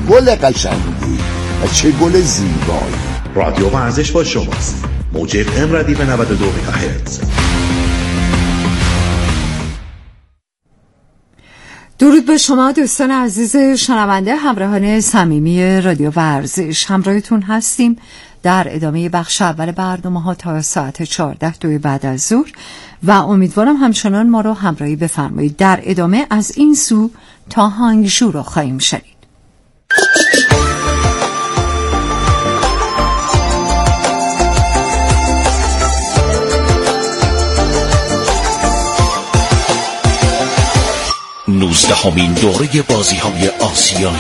گل قشنگی و چه گل زیبایی. رادیو ورزش با شماست. موج FM ردیف 92 مگاهرتز. درود به شما دوستان عزیز شنونده، همراهان صمیمی رادیو ورزش. همراهتون هستیم در ادامه بخش اول برنامه‌ها تا ساعت 14 بعد از ظهر و امیدوارم همچنان ما رو همراهی بفرمایید. در ادامه از این سو تا هانگژو رو خواهیم شنید. نوزدهمین دوره بازی‌های آسیایی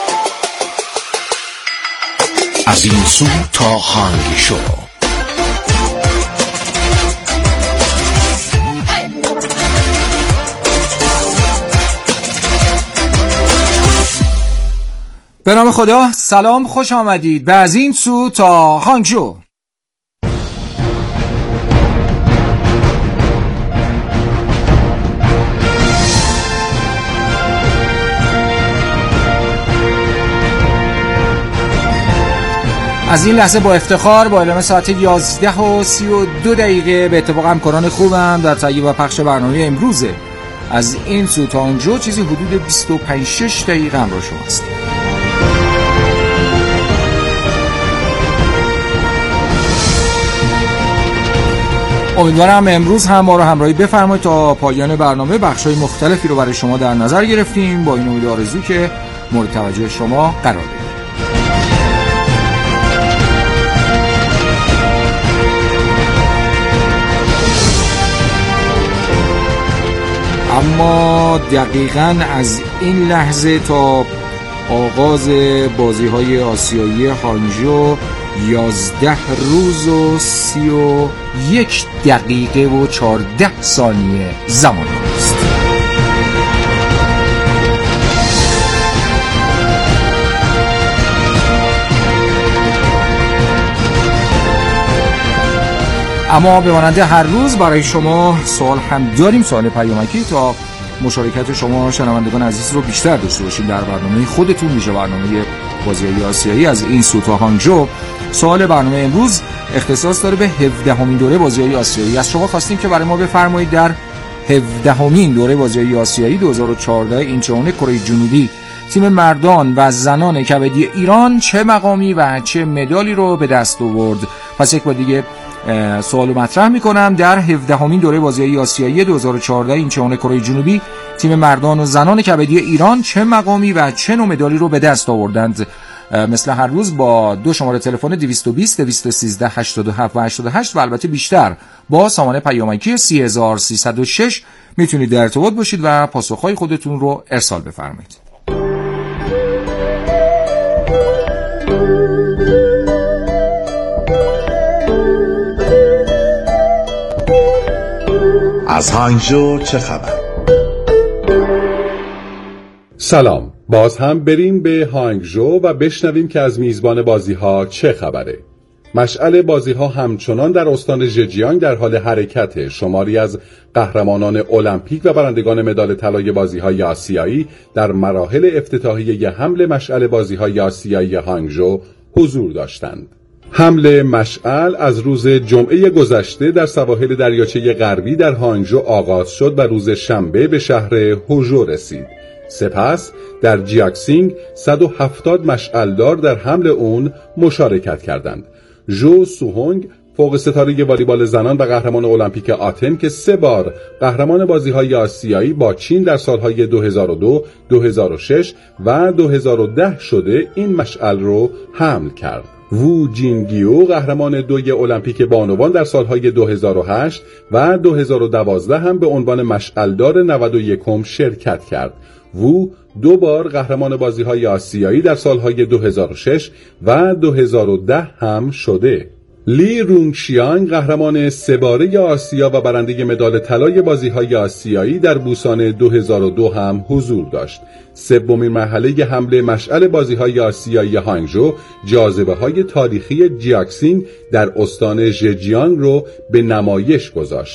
از این سو تا هانگژو. به نام خدا، سلام، خوش آمدید به از این سو تا هانگژو. از این لحظه با افتخار با اعلام ساعت 11:32 به اتفاق همکاران خوبم در تهیه و پخش برنامه امروز از این سو تا هانگژو چیزی حدود 25-6 دقیقه همراه شماست. امیدوارم امروز هم ما رو همراهی بفرمایید تا پایان برنامه. بخش‌های مختلفی رو برای شما در نظر گرفتیم با این امید و آرزو که مورد توجه شما قرار بگیره. اما دقیقاً از این لحظه تا آغاز بازی‌های آسیایی هانگژو 11 روز و 31 دقیقه و 14 ثانیه زمان است. اما به مانند هر روز برای شما سوال هم داریم، سوال پیامکی، تا مشارکت شما شنوندگان عزیز رو بیشتر داشته باشیم در برنامه خودتون. میشه برنامه بازی‌های آسیایی از این سو تا هانگژو. سوال برنامه امروز اختصاص داره به 17مین دوره بازی‌های آسیایی. از شما خواستیم که برای ما بفرمایید در 17مین دوره بازی‌های آسیایی 2014 اینچون کره جنوبی تیم مردان و زنان کبدی ایران چه مقامی و چه مدالی رو به دست آورد. پس یک بار دیگه سوالو مطرح میکنم. در 17مین دوره بازی‌های آسیایی 2014 اینچون کره جنوبی تیم مردان و زنان کبدی ایران چه مقامی و چه نوع مدالی رو به دست آوردند؟ مثل هر روز با دو شماره تلفن 220 213 87 و 88 و البته بیشتر با سامانه پیامکی 3306 میتونید در ارتباط باشید و پاسخهای خودتون رو ارسال بفرمایید. از هانگژو چه خبر؟ سلام، باز هم بریم به هانگژو و بشنویم که از میزبان بازی‌ها چه خبره. مشعل بازی‌ها همچنان در استان ژجیانگ در حال حرکت. شماری از قهرمانان المپیک و برندگان مدال طلای بازی‌های آسیایی در مراحل افتتاحیه حمل مشعل بازی‌های آسیایی هانگژو حضور داشتند. حمل مشعل از روز جمعه گذشته در سواحل دریاچه غربی در هانگژو آغاز شد و روز شنبه به شهر هوژو رسید. سپس در جیاکسینگ 170 مشعلدار در حمل اون مشارکت کردند. جو سوهونگ فوق ستاره والیبال زنان و قهرمان المپیک آتن که 3 بار قهرمان بازی‌های آسیایی با چین در سالهای 2002، 2006 و 2010 شده این مشعل رو حمل کرد. وو جینگیو قهرمان 2 المپیک بانوان در سالهای 2008 و 2012 هم به عنوان مشعلدار 91 شرکت کرد. وو 2 بار قهرمان بازی‌های آسیایی در سالهای 2006 و 2010 هم شده. لی رونگشیانگ قهرمان 3 باره آسیا و برنده مدال طلای بازی‌های آسیایی در بوسان 2002 هم حضور داشت. 3مین مرحله حمله مشعل بازی‌های آسیایی هانگژو جاذبه‌های تاریخی جیاکسینگ در استان ژجیانگ رو به نمایش گذاشت.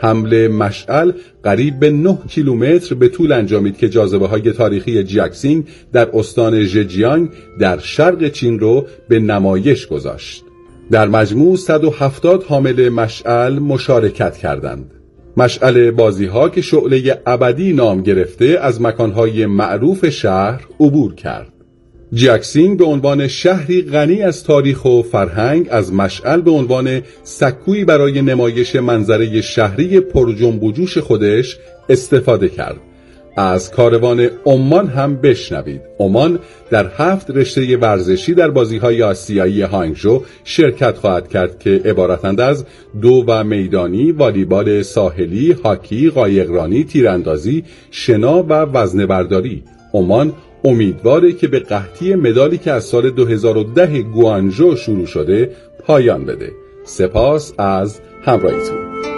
حمله مشعل قریب به 9 کیلومتر به طول انجامید که جاذبه‌های تاریخی جیاکسینگ در استان ژجیانگ در شرق چین رو به نمایش گذاشت. در مجموع 170 حامل مشعل مشارکت کردند. مشعل بازی‌ها که شعله ابدی نام گرفته از مکان‌های معروف شهر عبور کرد. جیاکسینگ به عنوان شهری غنی از تاریخ و فرهنگ از مشعل به عنوان سکویی برای نمایش منظره شهری پرجنب و جوش خودش استفاده کرد. از کاروان عمان هم بشنوید. عمان در 7 رشته ورزشی در بازی‌های آسیایی هانگژو شرکت خواهد کرد که عبارتند از دو و میدانی، والیبال ساحلی، هاکی، قایقرانی، تیراندازی، شنا و وزنه‌برداری. عمان امیدواره که به قحطی مدالی که از سال 2010 گوانژو شروع شده پایان بده. سپاس از همراهیتون.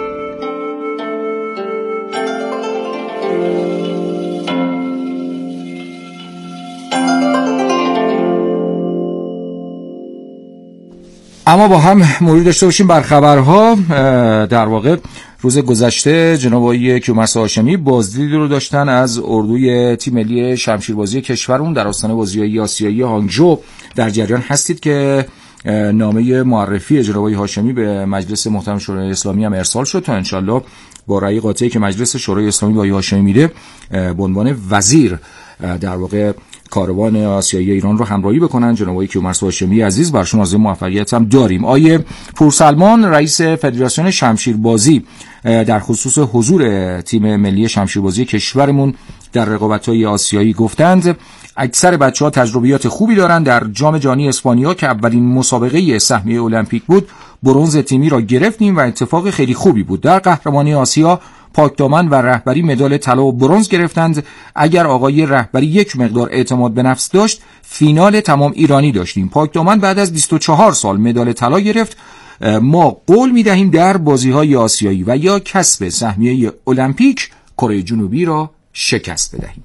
اما با هم مرور داشته باشیم بر خبرها. در واقع روز گذشته جناب آقای کیومرث هاشمی بازدید رو داشتن از اردوی تیم ملی شمشیربازی کشورمون در آستانه بازی‌های آسیایی هانگژو. در جریان هستید که نامه معرفی جناب آقای هاشمی به مجلس محترم شورای اسلامی هم ارسال شد تا انشالله با رأی قاطعی که مجلس شورای اسلامی با آقای هاشمی میده به عنوان وزیر در واقع کاروان آسیایی ایران رو همراهی بکنن. جناب آقای کیومرث هاشمی عزیز برشون آرزوی موفقیت هم داریم. آقای پورسلمان رئیس فدراسیون شمشیربازی در خصوص حضور تیم ملی شمشیربازی کشورمون در رقابت‌های آسیایی گفتند اکثر بچه‌ها تجربیات خوبی دارن. در جام جهانی اسپانیا که اولین مسابقه سهمیه المپیک بود برنز تیمی را گرفتیم و اتفاق خیلی خوبی بود. در قهرمانی آسیا پاکدامن و رهبری مدال طلا و برنز گرفتند. اگر آقای رهبری یک مقدار اعتماد به نفس داشت فینال تمام ایرانی داشتیم. پاکدامن بعد از 24 سال مدال طلا گرفت. ما قول می‌دهیم در بازی‌های آسیایی و یا کسب سهمیه المپیک کره جنوبی را شکست بدهیم.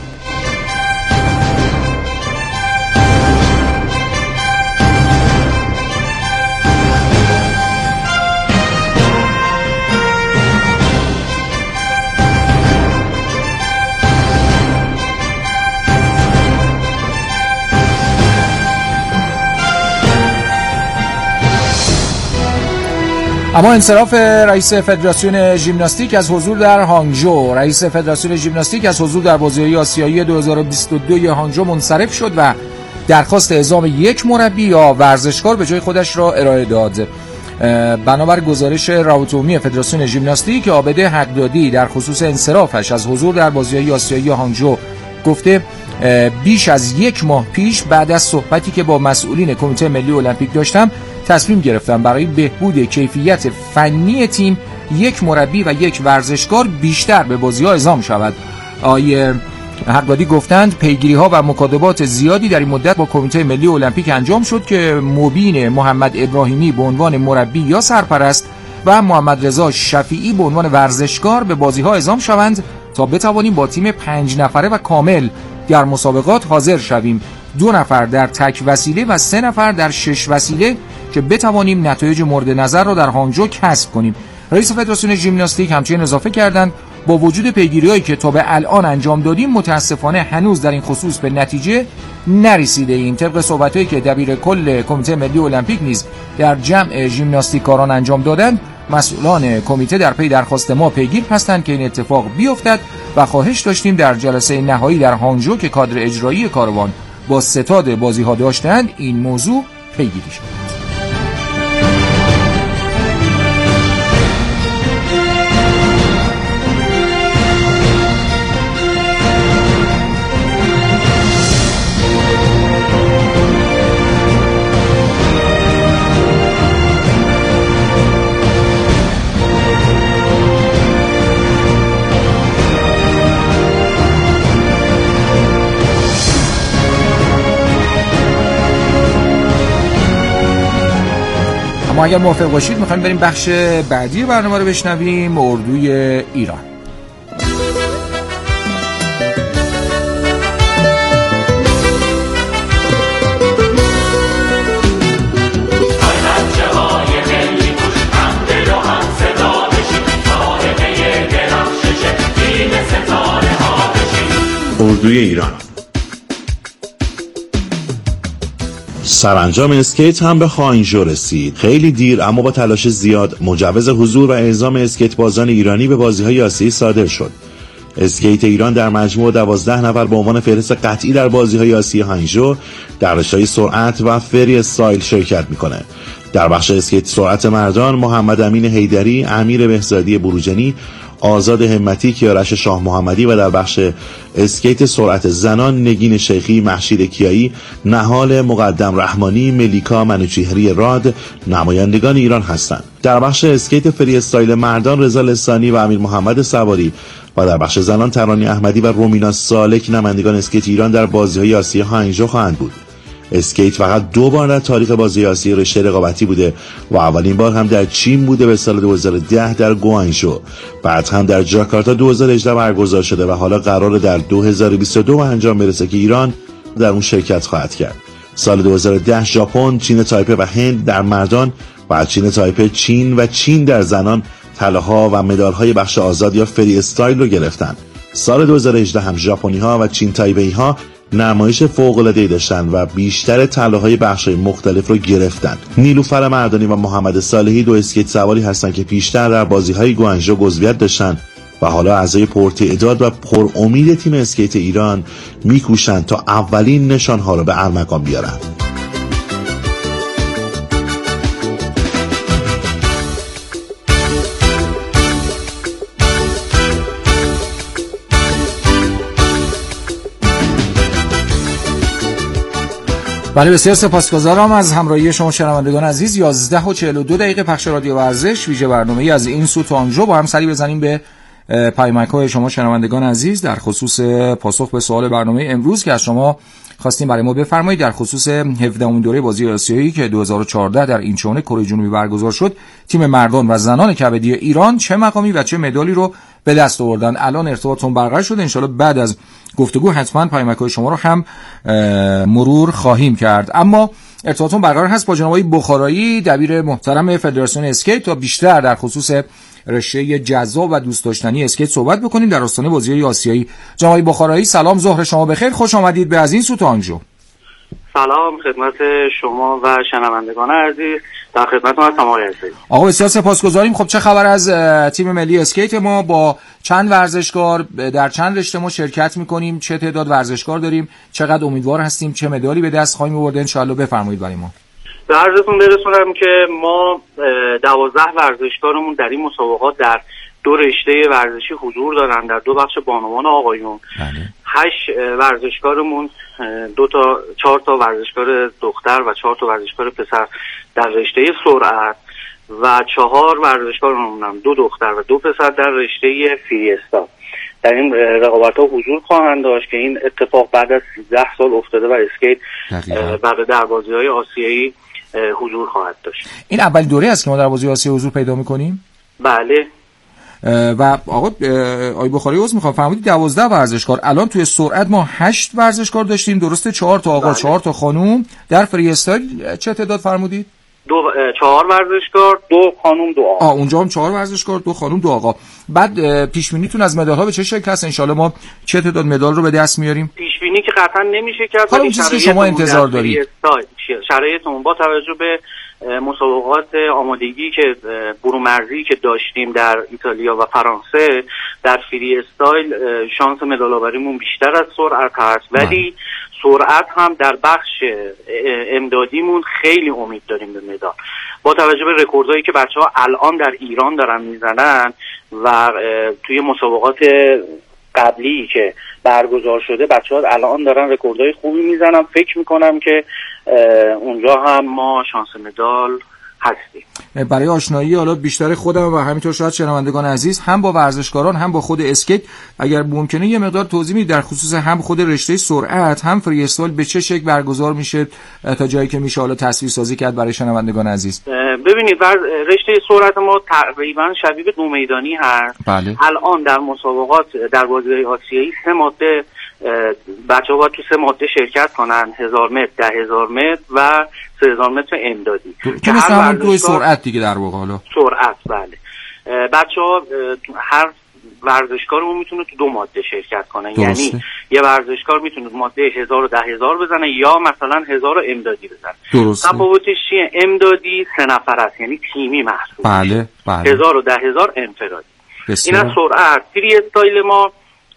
اما انصراف رئیس فدراسیون ژیمناستیک از حضور در هانگژو. رئیس فدراسیون ژیمناستیک از حضور در بازی‌های آسیایی 2022 هانگژو منصرف شد و درخواست اعزام یک مربی یا ورزشکار به جای خودش را ارائه داد. بنابر گزارش روابط عمومی فدراسیون ژیمناستیک عابده حقدادی در خصوص انصرافش از حضور در بازی‌های آسیایی هانگژو گفته بیش از یک ماه پیش بعد از صحبتی که با مسئولین کمیته ملی المپیک داشتم تصمیم گرفتم برای بهبود کیفیت فنی تیم یک مربی و یک ورزشکار بیشتر به بازی‌ها اعزام شود. آقای حقدادی گفتند پیگیری‌ها و مکاتبات زیادی در این مدت با کمیته ملی المپیک انجام شد که مبین محمد ابراهیمی به عنوان مربی یا سرپرست و محمد رضا شفیعی به عنوان ورزشکار به بازی‌ها اعزام شوند تا بتوانیم با تیم 5 نفره و کامل در مسابقات حاضر شویم. 2 نفر در تک وسیله و 3 نفر در 6 وسیله که بتوانیم نتایج مورد نظر را در هانگژو کسب کنیم. رئیس فدراسیون ژیمناستیک همچنین اضافه کردند با وجود پیگیری‌هایی که تا به الان انجام دادیم متاسفانه هنوز در این خصوص به نتیجه نرسیده ایم. طبق صحبت‌هایی که دبیر کل کمیته ملی المپیک نیز در جمع ژیمناستیکاران انجام دادند مسئولان کمیته در پی درخواست ما پیگیر هستند که این اتفاق بیفتد و خواهش داشتیم در جلسه نهایی در هانگژو که کادر اجرایی کاروان با ستاد بازی‌ها داشتند این موضوع پیگیری شد. ما اگر موافق باشید میخوایم بریم بخش بعدی برنامه رو بشنویم. اردوی ایران. اردوی ایران. سرانجام اسکیت هم به خانجو رسید. خیلی دیر اما با تلاش زیاد مجوز حضور و اعزام اسکیت بازان ایرانی به بازی‌های آسیایی صادر شد. اسکیت ایران در مجموع 12 نفر به عنوان فهرست قطعی در بازی‌های آسیایی هانگژو در رشته‌های سرعت و فری استایل شرکت می‌کنه. در بخش اسکیت سرعت مردان محمد امین حیدری، امیر بهزادی بروجنی، آزاد همتی، کیارش شاه محمدی و در بخش اسکیت سرعت زنان نگین شیخی، مهشید کیایی، نهال مقدم رحمانی، ملیکا منوچهری راد نمایندگان ایران هستند. در بخش اسکیت فری استایل مردان رضا لسانی و امیر محمد سواری و در بخش زنان ترانی احمدی و رومینا سالک نمایندگان اسکیت ایران در بازی‌های آسیایی هانگژو خواهند بود. اسکیت فقط 2 بار در تاریخ بازی آسیایی رشته رقابتی بوده و اولین بار هم در چین بوده به سال 2010 در گوانژو، بعد هم در جاکارتا 2018 برگزار شده و حالا قراره در 2022 انجام برسه که ایران در اون شرکت خواهد کرد. سال 2010 ژاپن، چین تایپه و هند در مردان، بعد چین تایپه، چین و چین در زنان طلاها و مدال‌های بخش آزاد یا فری استایل رو گرفتن. سال 2018 هم ژاپنی‌ها و چین تایپه‌ای‌ها نمایش فوق‌العاده‌ای داشتن و بیشتر طلاهای بخش‌های مختلف رو گرفتن. نیلوفر مردانی و محمد صالحی 2 اسکیت سواری هستن که پیشتر در بازی‌های گوانژو عضویت داشتن و حالا اعضای پرتعداد و پرامید تیم اسکیت ایران میکوشن تا اولین نشان‌ها رو به ارمغان بیارن. بله، بسیار سپاسگزارم از همراهی شما شنوندگان عزیز. 11:42 پخش رادیو ورزش ویژه برنامه‌ای از این سو تا آنجا با هم سری بزنیم به پیامک‌های شما شنوندگان عزیز در خصوص پاسخ به سوال برنامه امروز که از شما خواستیم برای ما بفرمایید در خصوص 17مین دوره بازی آسیایی که 2014 در اینچون کره جنوبی برگزار شد. تیم مردان و زنان کبدی ایران چه مقامی و چه مدالی رو به دست آوردن؟ الان ارتباطتون برقرار شده، ان شاءالله بعد از گفتگو حتما پیامک‌های شما رو هم مرور خواهیم کرد. اما ارتباطتون برقرار هست با جناب آقای بخارایی، دبیر محترم فدراسیون اسکیت، تا بیشتر در خصوص رشته جذاب و دوست داشتنی اسکیت صحبت بکنیم در آستانه بازی‌های آسیایی. جناب آقای بخارایی سلام، ظهر شما بخیر، خوش آمدید به از این سو تا آنجا. سلام خدمت شما و شنوندگان عزیز، در خدمتتون هستم آقای عزیز. آقا بسیار سپاسگزاریم. خب چه خبر از تیم ملی اسکیت ما؟ با چند ورزشکار در چند رشته ما شرکت می‌کنیم؟ چه تعداد ورزشکار داریم؟ چقدر امیدوار هستیم چه مدالی به دست خواهیم آورد؟ ان شاءالله بفرمایید برای ما. به عرضتون برسونم که ما 12 ورزشکارمون در این مسابقات در 2 رشته ورزشی حضور دارن، در 2 بخش بانوان آقایون. 8 ورزشکارمون 4 تا ورزشکار دختر و 4 تا ورزشکار پسر در رشته سرعت و 4 ورزشکارمون هم 2 دختر و 2 پسر در رشته فری استایل در این رقابت‌ها حضور خواهند داشت که این اتفاق بعد از 13 سال افتاده و اسکیت بعد در بازی‌های آسیایی حضور خواهد داشت. این اولین دوره است که ما در بازی آسیایی حضور پیدا می‌کنیم؟ بله. و آقای بخاری عذر میخوام فرمودید 12 ورزشکار. الان توی سرعت ما 8 ورزشکار داشتیم، درسته؟ 4 تا آقا، 4 تا خانوم. در فری استایل چه تعداد فرمودید؟ 4 ورزشکار، 2 خانوم، 2 آقا. اونجا هم 4 ورزشکار، 2 خانوم، 2 آقا. بعد پیش بینیتون از مدال ها به چه شکل هست؟ ان شاءالله ما چه تعداد مدال رو به دست میاریم؟ پیش بینی که قطعا نمیشه کرد، حالا چیزی که شما انتظار دارید. شرایطمون با توجه به مسابقات آمادگی که برومرزی که داشتیم در ایتالیا و فرانسه در فری استایل شانس مدال آوریمون بیشتر از سرعت هست، ولی سرعت هم در بخش امدادیمون خیلی امید داریم به مدال با توجه به رکوردهایی که بچه‌ها الان در ایران دارن میزنن و توی مسابقات قبلی که برگزار شده بچه‌ها الان دارن رکوردهای خوبی میزنن. فکر میکنم که اونجا هم ما شانس مدال هستیم. برای آشنایی حالا بیشتر خودم و همینطور شاید شنوندگان عزیز هم با ورزشکاران هم با خود اسکیت اگر ممکنه یه مقدار توضیح میدید در خصوص هم خود رشته سرعت هم فری استایل به چه شکل برگزار میشه تا جایی که میشه حالا تصویر سازی کرد برای شنوندگان عزیز. ببینید رشته سرعت ما تقریبا شبیه به 2 میدانی هست. بله. الان در مسابقات در بازی‌های آسیایی 3 ماده بچه‌ها باید تو 3 ماده شرکت کنن، 1000 متر، 10000 متر و 3000 متر امدادی که مثل همون دوی سرعت دیگه در واقع. حالا سرعت بله. بچه‌ها هر ورزشکارمون میتونه تو 2 ماده شرکت کنه. درسته. یعنی یه ورزشکار میتونه ماده 1000 و 10000 بزنه یا مثلا 1000 امدادی بزنه. درسته. تفاوتش چیه؟ امدادی 3 نفر است، یعنی تیمی محسوب. بله 1000 و 10000 انفرادی. بسیار. این از سرعت. فری استایل ما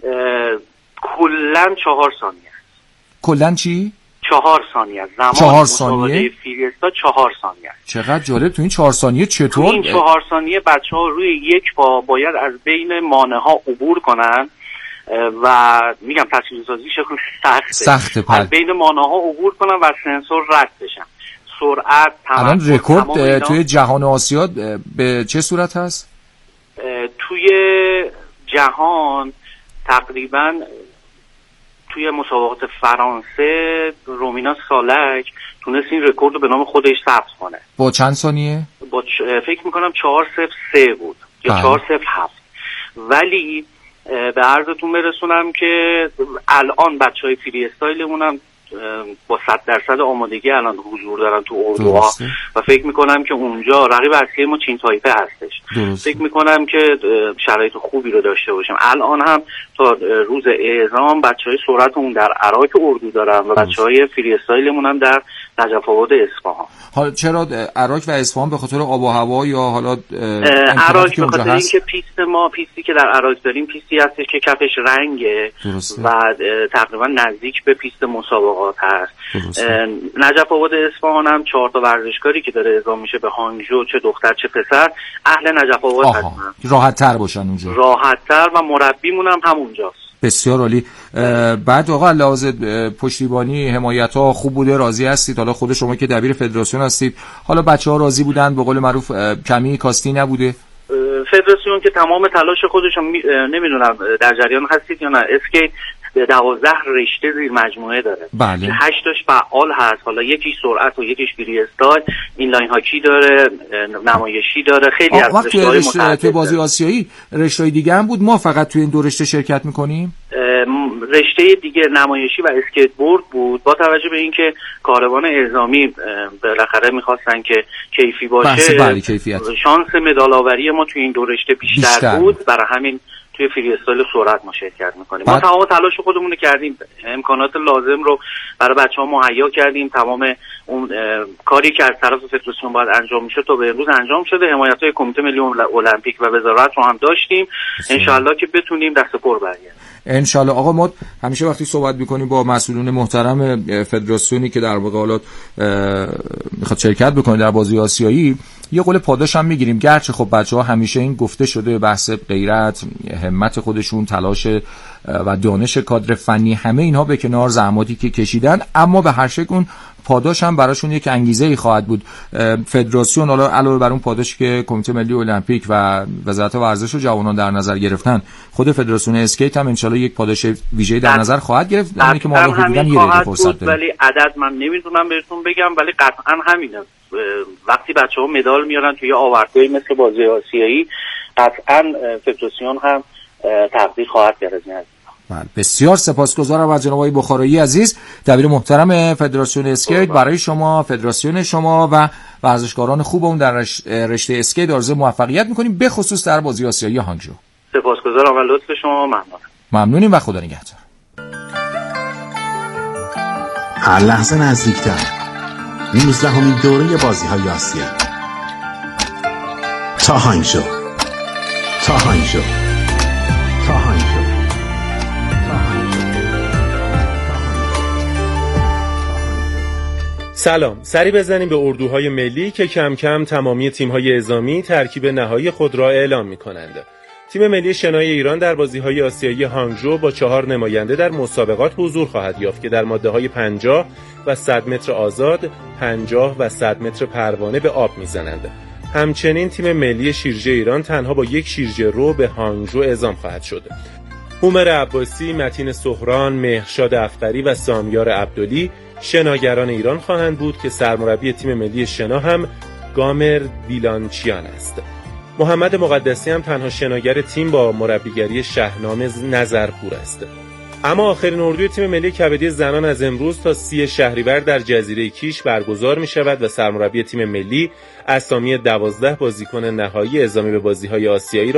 کلا 4 ثانیه است. کلا چی؟ 4 ثانیه است. زمان 4 ثانیه فری استایل 4 ثانیه است. چقدر جالب. تو این 4 ثانیه چطور؟ این 4 ثانیه بچه‌ها روی یک پا باید از بین مانع‌ها عبور کنن و میگم تصویرسازیش سخته. از بین مانع‌ها عبور کنن و سنسور رد بشن. سرعت، الان رکورد توی جهان آسیا به چه صورت هست؟ توی جهان تقریبا توی مسابقات فرانسه رومینا سالک تونست این رکورد رو به نام خودش ثبت کنه. با چند ثانیه؟ فکر میکنم 4:03 بود یا 4:07. ولی به عرضتون برسونم که الان بچهای فری استایلمون هم با 100% آمادگی الان حضور دارن تو اردوها و فکر میکنم که اونجا رقیب اصلی ما چین تایپه هستش. فکر میکنم که شرایط خوبی رو داشته باشیم. الان هم تا روز اعزام بچهای سرعتمون در عراق اردو دارن و بچهای فری استایلمون هم در نجف آباد اصفهان. حالا چرا عراق و اصفهان؟ به خاطر آب و هوا یا حالا عراق به خاطر اینکه پیستی که در عراق داریم پیستی هستش که کفش رنگه و تقریبا نزدیک به پیست مسابقات هست. نجف آباد اصفهان هم 4 تا ورزشکاری که داره اعزام میشه به هانگژو، چه دختر چه پسر، اهل نجف آباد هستن. راحت تر باشن اونجا. راحت تر و مربیمون هم همونجاست. بسیار عالی. بعد آقا لحاظ پشتیبانی حمایت ها خوب بوده؟ راضی هستید؟ حالا خود شما که دبیر فدراسیون هستید، حالا بچه‌ها راضی بودن؟ به قول معروف کمی کاستی نبوده؟ فدراسیون که تمام تلاش خودشون نمیدونم در جریان هستید یا نه، اسکیت 12 رشته زیر مجموعه داره. بله. 8 تاش فعال هست. حالا یکیش سرعت و یکیش فری استایل، این لاین هاکی داره، نمایشی داره، خیلی از رشته‌های مختلف. توی بازی آسیایی رشته‌های دیگه هم بود؟ ما فقط توی این 2 رشته شرکت می‌کنیم؟ رشته دیگه نمایشی و اسکیت بورد بود. با توجه به اینکه کاروان اعزامی بالاخره می‌خواستن که کیفی باشه، شانس مدال آوری ما توی این 2 رشته بیشتر بود. برای همین توی فری استایل سرعت ما شرکت میکنیم. ما تمام تلاش خودمون رو کردیم، امکانات لازم رو برای بچه‌ها مهیا کردیم. تمام اون کاری که از طرف فدراسیون باید انجام میشه تا به امروز انجام شده. حمایت‌های کمیته ملی المپیک و وزارت رو هم داشتیم. انشالله که بتونیم دست پر برگردیم. انشالله. آقا ما همیشه وقتی صحبت میکنیم با مسئولین محترم فدراسیونی که در واقع حالات میخواد شرکت بکنه در بازی آسیایی، یه قول پاداش هم میگیریم. گرچه خب بچه‌ها همیشه این گفته شده، بحث غیرت، همت خودشون، تلاش و دانش کادر فنی، همه اینها به کنار، زحماتی که کشیدن، اما به هر شکل اون پاداش هم براشون یک انگیزه‌ای خواهد بود. فدراسیون حالا علاوه بر اون پاداشی که کمیته ملی المپیک و وزارت ورزش و جوانان در نظر گرفتن، خود فدراسیون اسکیت هم انشالله یک پاداش ویژه‌ای در نظر خواهد گرفت. یعنی که ما حدوداً یه دقیقه فرصت داریم. ولی عدد من نمیتونم بهتون بگم، ولی قطعاً همینه. وقتی بچه‌ها مدال میارن توی آوردگاهی مثل بازی آسیایی، قطعاً فدراسیون هم تقدیر خواهد کرد. بسیار سپاسگزارم از جناب آقای بخارایی عزیز، دبیر محترم فدراسیون اسکیت. برای شما، فدراسیون شما و ورزشکاران خوب اون در رشته اسکیت آرزوی موفقیت میکنیم، به خصوص در بازی آسیایی هانگژو. سپاسگزارم و لطف شما. ممنونیم و خدا نگهدار. هر لحظه نزدیکتر 19مین دوره بازی‌های آسیایی. تا هانگژو. سلام، سری بزنیم به اردوهای ملی که کم کم تمامی تیم‌های اعزامی ترکیب نهایی خود را اعلام می‌کنند. تیم ملی شنای ایران در بازی‌های آسیایی هانگژو با 4 نماینده در مسابقات حضور خواهد یافت که در ماده‌های 50 و 100 متر آزاد، 50 و 100 متر پروانه به آب می‌زنند. همچنین تیم ملی شیرجه ایران تنها با 1 شیرجه رو به هانگژو اعزام خواهد شد. هومر عباسی، متین سهران، مهرشاد افقری و سامیار عبدلی شناگران ایران خواهند بود که سرمربی تیم ملی شنا هم گامر ویلانچیان است. محمد مقدسی هم تنها شناگر تیم با مربیگری شهنام نظرپور است. اما آخرین اردوی تیم ملی کبدی زنان از امروز تا 30 شهریور در جزیره کیش برگزار می شود و سرمربی تیم ملی اسامی 12 بازیکن نهایی اعزامی به بازی‌های آسیایی را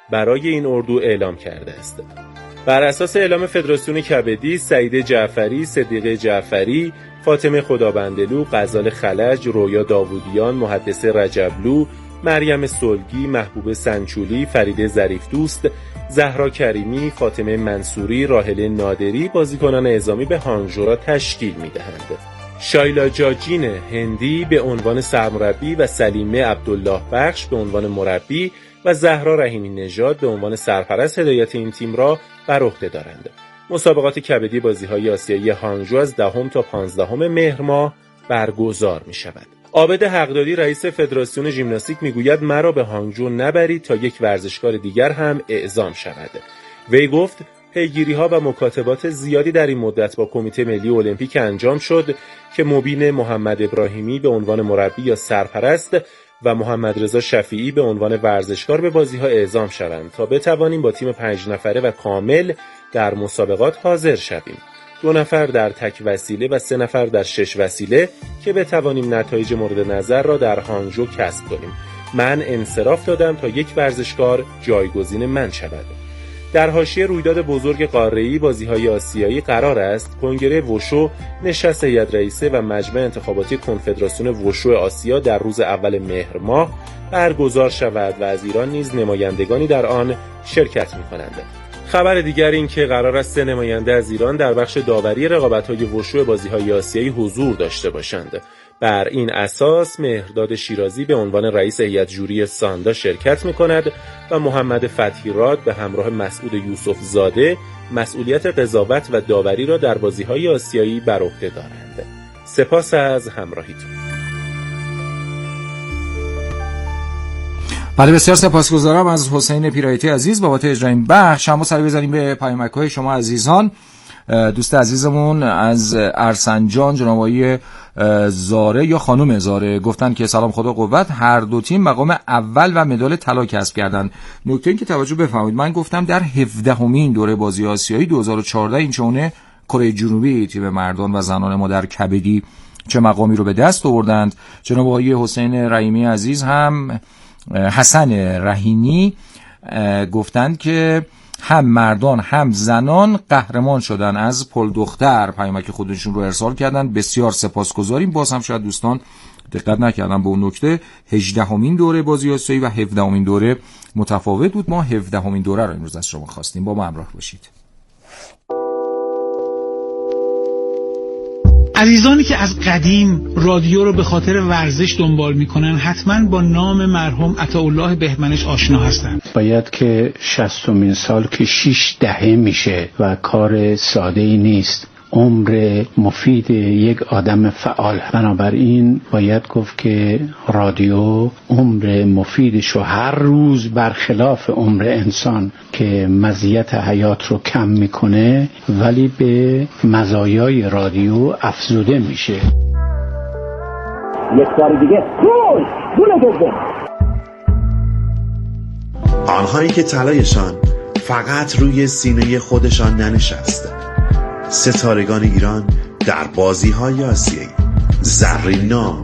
برای این اردو اعلام کرده است. بر اساس اعلام فدراسیون کبدی، سعیده جعفری، صدیقه جعفری، فاطمه خدابندلو، غزال خلج، رویا داوودیان، محدثه رجبلو، مریم سلگی، محبوب سنچولی، فریده ظریفدوست، زهرا کریمی، فاطمه منصوری، راحله نادری بازیکنان اعزامی به هانگژو را تشکیل می‌دهند. شایلا جاجین هندی به عنوان سرمربی و سلیمه عبدالله بخش به عنوان مربی و زهرا رحیمی نژاد به عنوان سرپرست هدایت این تیم را بر عهده دارند. مسابقات کبدی بازی‌های آسیایی هانگژو از 10 تا 15 مهر ماه برگزار می‌شود. عابد حقدادی رئیس فدراسیون ژیمناستیک میگوید مرا به هانگژو نبرید تا یک ورزشکار دیگر هم اعزام شود. وی گفت پیگیری‌ها و مکاتبات زیادی در این مدت با کمیته ملی المپیک انجام شد که مبین محمد ابراهیمی به عنوان مربی یا سرپرست و محمد رضا شفیعی به عنوان ورزشکار به بازی‌ها اعزام شوند تا بتوانیم با تیم 5 نفره و کامل در مسابقات حاضر شویم. 2 نفر در تک وسیله و 3 نفر در 6 وسیله که بتوانیم نتایج مورد نظر را در هانگژو کسب کنیم. من انصراف دادم تا یک ورزشکار جایگزین من شود. در حاشیه رویداد بزرگ قاره‌ای بازی‌های آسیایی قرار است کنگره وشو نشست هیئت رئیسه و مجمع انتخاباتی کنفدراسیون وشو آسیا در روز اول مهر ماه برگزار شود و از ایران نیز نمایندگانی در آن شرکت می‌کنند. خبر دیگر این که قرار است 3 نماینده از ایران در بخش داوری رقابت‌های وشو بازی‌های آسیایی حضور داشته باشند. بر این اساس مهرداد شیرازی به عنوان رئیس هیئت جوری ساندا شرکت می‌کند و محمد فتحی راد به همراه مسعود یوسف زاده مسئولیت قضاوت و داوری را در بازی‌های آسیایی بر عهده دارند. سپاس از همراهیتون. بله، بسیار سپاسگزارم از حسین پیرایتی عزیز بابت اجرای این بخش. اما سری بزنیم به پیامک‌های شما عزیزان. دوست عزیزمون از ارسنجان جناب آقای زاره یا خانم زاره گفتن که سلام، خدا قوت، هر دو تیم مقام اول و مدال طلا کسب کردن. نکته این که توجه بفرمایید، من گفتم در 17مین دوره بازی آسیایی 2014 این چونه کره جنوبی تیم مردان و زنان ما در کبدی چه مقامی رو به دست آوردند. جناب آقای حسین رحیمی عزیز هم حسن رحیمی گفتند که هم مردان هم زنان قهرمان شدن. از پل دختر پیامک خودشون رو ارسال کردن. بسیار سپاسگزاریم. باز هم شاید دوستان دقت نکردن به اون نکته، 18مین دوره بازی آسیایی و 17مین دوره متفاوت بود. ما 17مین دوره رو امروز از شما خواستیم. با ما همراه باشید. عزیزانی که از قدیم رادیو رو به خاطر ورزش دنبال میکنن حتما با نام مرحوم عطاالله بهمنش آشنا هستند. باید که 60مین سال که 6 دهه میشه و کار ساده ای نیست، عمر مفید یک آدم فعال. بنابراین باید گفت که رادیو عمر مفیدش رو هر روز برخلاف عمر انسان که مزیت حیات رو کم میکنه ولی به مزایای رادیو افزوده میشه. یک بار دیگه گل دوم. آنهایی که طلایشان فقط روی سینه خودشان ننشست، ستارگان ایران در بازی‌های آسیایی، زرین نام.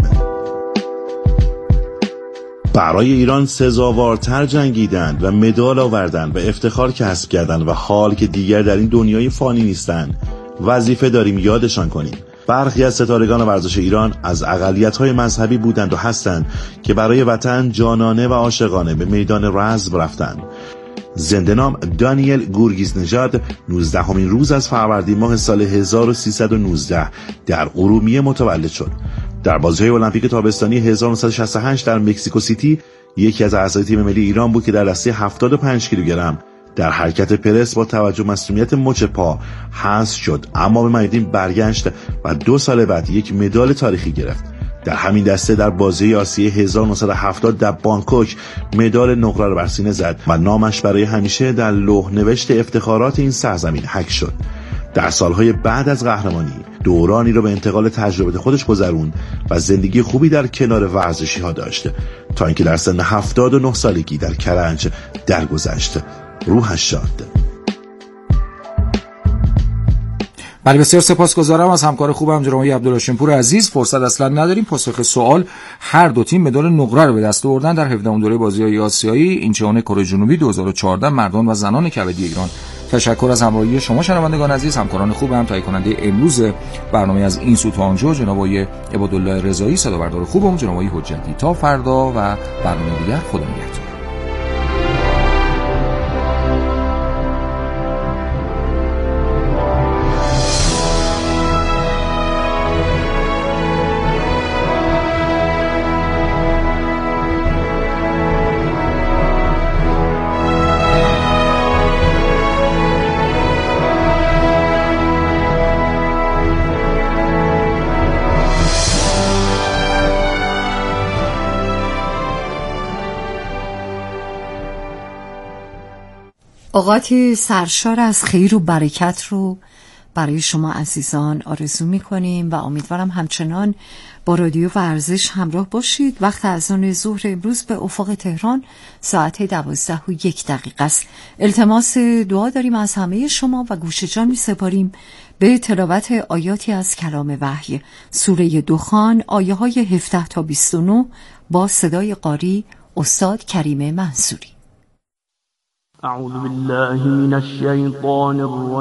برای ایران سزاوارتر جنگیدند و مدال آوردند و افتخار کسب کردند و حال که دیگر در این دنیای فانی نیستند وظیفه داریم یادشان کنیم. برخی از ستارگان ورزش ایران از اقلیت‌های مذهبی بودند و هستند که برای وطن جانانه و عاشقانه به میدان رزم رفتند. زنده نام دانیل گورگیز نژاد 19مین روز از فروردین ماه سال 1319 در ارومیه متولد شد. در بازی‌های المپیک تابستانی 1968 در مکزیکو سیتی یکی از اعضای تیم ملی ایران بود که در دسته 75 کیلوگرم در حرکت پرس با توجه مسئولیت مچ پا حذف شد، اما به میدان برگشت و 2 سال بعد یک مدال تاریخی گرفت. در همین دسته در بازی آسیایی 1970 در بانکوک مدال نقره را بر سینه زد و نامش برای همیشه در لوح نوشت افتخارات این سرزمین حک شد. در سالهای بعد از قهرمانی دورانی را به انتقال تجربه خودش گذروند و زندگی خوبی در کنار ورزشی ها داشت تا اینکه در سن 79 سالگی در کرج درگذشت. روحش شاد. بله بسیار سپاسگزارم از همکار خوبم جناب عبدالهاشم پور عزیز. فرصت اصلا نداریم. پاسخ سوال هر دو تیم مدال نقره رو به دست آوردن در 17ام دوره بازی‌های آسیایی اینچهان کره جنوبی 2014 مردان و زنان کبدی ایران. تشکر از همراهی شما شنوندگان عزیز. همکاران خوبم تهیه کننده امروز برنامه از این سو تا آنجا جناب آقای عبادالله رضایی، صدابردار خوبم جناب آقای حجتی. تا فردا و برنامه دیگر، خدا نگهدار. اوقاتی سرشار از خیر و برکت رو برای شما عزیزان آرزو می‌کنیم و امیدوارم همچنان با رادیو ورزش همراه باشید. وقت اذان ظهر امروز به افق تهران ساعت 12:01 است. التماس دعا داریم از همه شما و گوش جان می‌سپاریم به تلاوت آیاتی از کلام وحی، سوره دخان، آیه‌های 17 تا 29 با صدای قاری استاد کریم منصوری. أعوذ بالله من الشيطان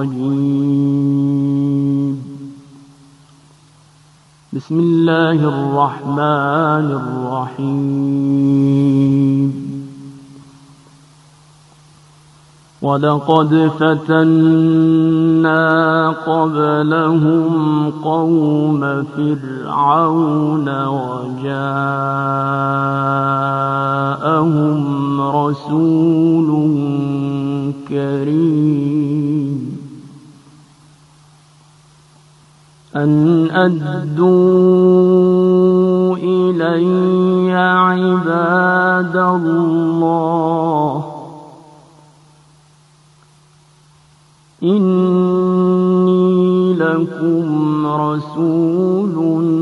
الرجيم. بسم الله الرحمن الرحيم. ولقد فتنا قبلهم قوم فرعون وجاءهم رسول كريم أن أدوا إلي عباد الله إني لكم رسول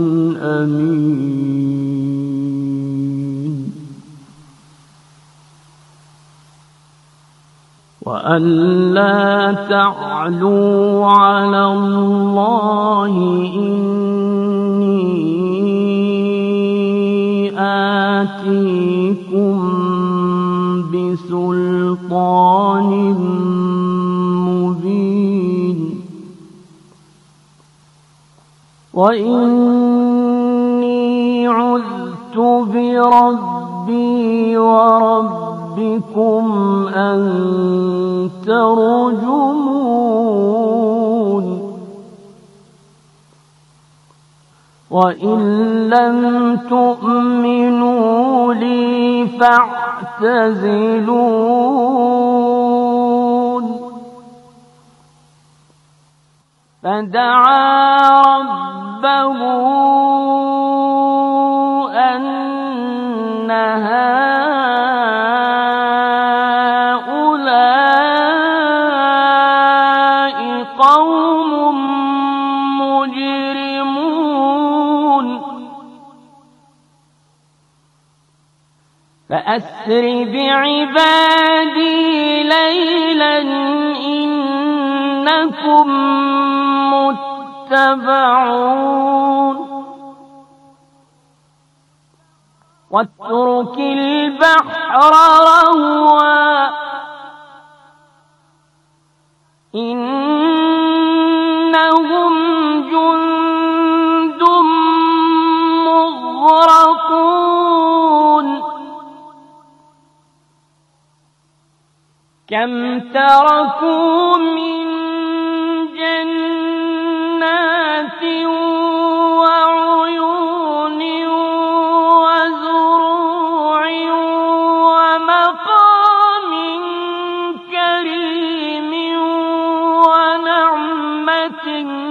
أمين وأن لا تعلوا على الله إني آتيكم بسلطان مبين وإني عذت بربي وربكم أن ترجمون وإن لم تؤمنوا لي فاعتزلون فدعا ربه أن هؤلاء قوم مجرمون فأسر بعبادي ليلا إنكم متبعون واترك البحر رهوا إنهم جند مغرقون كم تركوا من جنات وعيون وزروع ومقام كريم ونعمة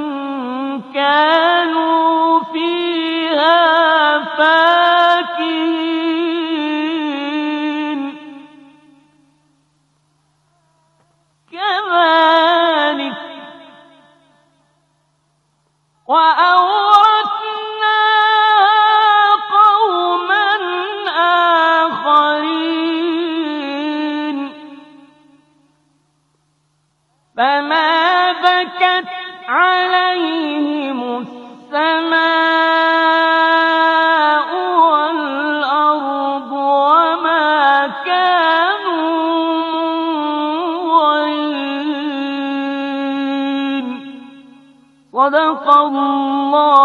كانوا فيها فاكهين كذلك وأورثنا قوما آخرين فما بكت عليهم السماء والأرض وما كانوا منظرين. صدق الله